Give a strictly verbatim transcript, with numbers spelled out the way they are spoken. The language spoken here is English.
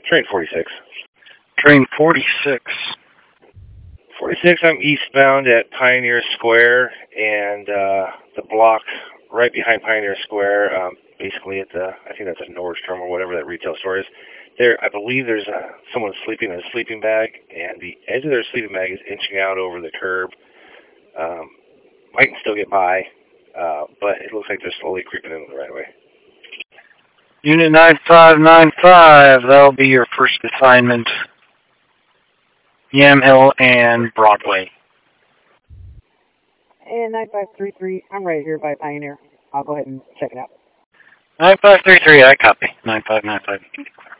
Train forty-six. Train forty-six. forty-six, I'm eastbound at Pioneer Square, and uh, the block right behind Pioneer Square, um, basically at the, I think that's a Nordstrom or whatever that retail store is. There, I believe there's a, someone sleeping in a sleeping bag, and the edge of their sleeping bag is inching out over the curb. Um, might still get by, uh, but it looks like they're slowly creeping into the right way. Unit nine five nine five, that'll be your first assignment. Yamhill and Broadway. And nine five three three, I'm right here by Pioneer. I'll go ahead and check it out. nine five three three, I copy. nine five nine five.